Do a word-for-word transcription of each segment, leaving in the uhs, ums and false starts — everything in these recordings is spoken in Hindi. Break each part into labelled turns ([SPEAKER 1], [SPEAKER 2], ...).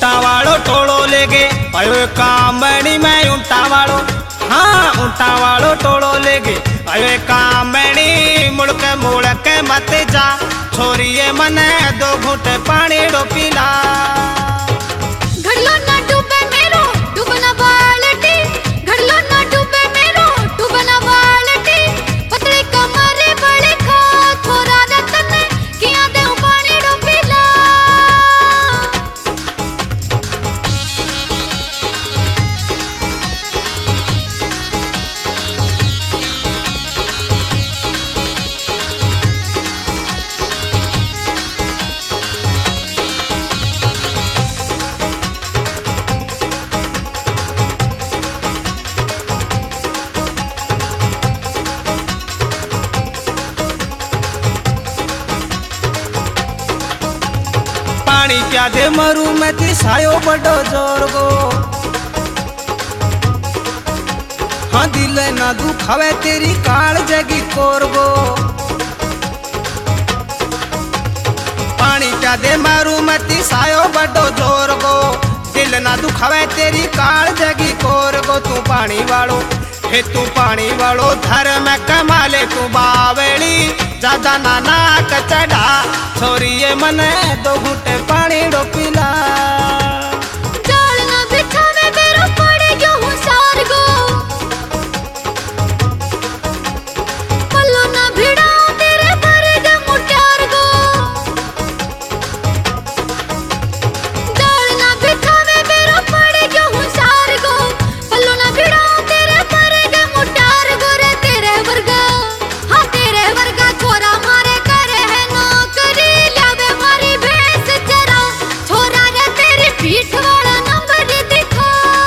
[SPEAKER 1] ऊंटा वालो टोलो लेगे अयो कामणी में ऊंटा वालो, हाँ ऊंटा वालो टोलो लेगे अयो कामणी मुड़क मुड़क मत जा छोरिए मने दो घूंट पानी डो पीला।
[SPEAKER 2] घड़लो ना डूबे मेरो डूबना बाल्टी, घड़लो ना डूबे मेरो डूबना बाल्टी, पतले कमरे बड़े खा थोड़ा रतन किया दे पानी डो पीला।
[SPEAKER 1] पानी प्यादे मरू में थी सायो बड़ो जोर गो, हाँ दिल ना दुखावे तेरी काल जगी कोर गो। पानी प्यादे मरू में थी सायो बड़ो जोर गो, दिल ना दुखावे तेरी काल जगी कोर गो। तू पानी वालो हे तू पानी वालो धर में कमाले तू बावली ज्यादा नाना कचड़ा छोरिए मने दो घूंटे पानी डो पीला।
[SPEAKER 2] जाल ना बिछावे बेरो पड़े गयो हूँ सार गो, पल्लो ना भिड़ाऊं तेरे भरे दे मुट्यार गो। जाल ना बिछावे बेरो पड़े गयो हूँ सार गो, पल्लो ना भिड़ाऊं तेरे भरे दे मुट्यार गो। रे तेरे वर्गा, हाँ तेरे वर्गा छोरा मारे करे है नौकरी, लावे मारी भैंस चरा छोरा रे तेरी पीठ वाला नंबर दिखा।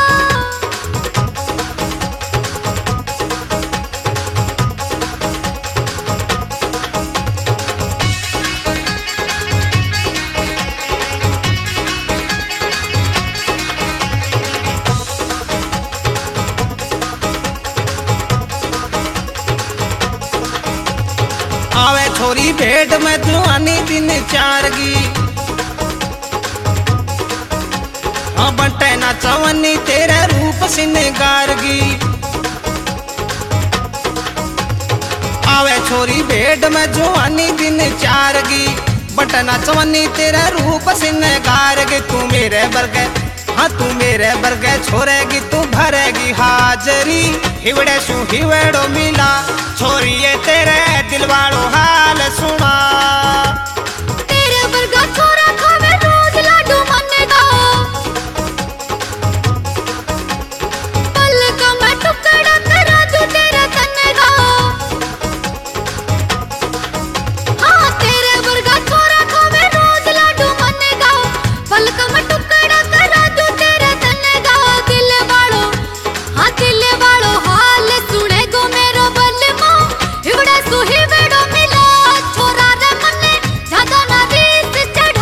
[SPEAKER 1] आवे छोरी भेंट में जुआनी दिन चारगी, हाँ बंटे ना चवनी तेरे रूप सिंगारगी। आवे छोरी भेंट में जुआनी दिन चारगी, बंटे ना चवनी तेरे रूप सिंगारगी। तू मेरे बरगे, हाँ तू मेरे बरगे छोरेगी तू भरेगी हाजरी, हिवड़े सु हिवड़ो मिला छोरिए तेरे दिल वालो हाल सुना।
[SPEAKER 2] तेरे वर्गा छोरा खावे रोज लाडू मन्ने दा, पल का मैं टुकड़ा करा दूं तेरे तन्ने दा। हाँ तेरे वर्गा छोरा खावे रोज लाडू मन्ने दा, पल का मैं टुकड़ा करा दूं तेरे तन्ने दा। दिल वालो, हाँ दिल वालो हाल सुने गो मेरो बलमा, हिवड़े सु हिवड़ो मिला छोरा रे मन्ने ज्यादा ना रीस चढ़ा।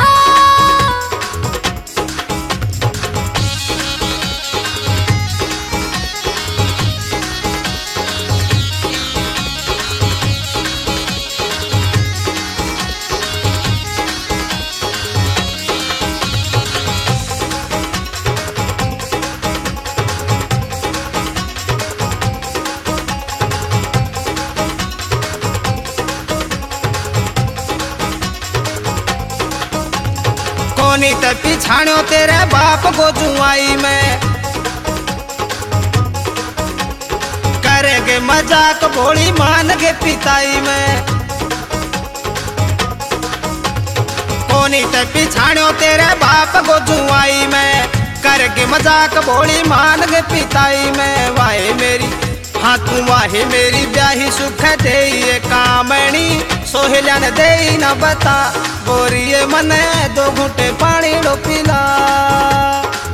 [SPEAKER 1] कोनी ते पिछाणो तेरे बाप को जुआई में, करेगे मजाक भोली मान के पिताई में। कोनी ते पिछाणो तेरे बाप को जुआई में, करके मजाक भोली मान के पिताई में। वाहे मेरी, हाँ तू वाहे मेरी ब्याही सुख दे कामणी, सोहलन दे न बता गोरिए मने दो घूंटे पानी डो पीला।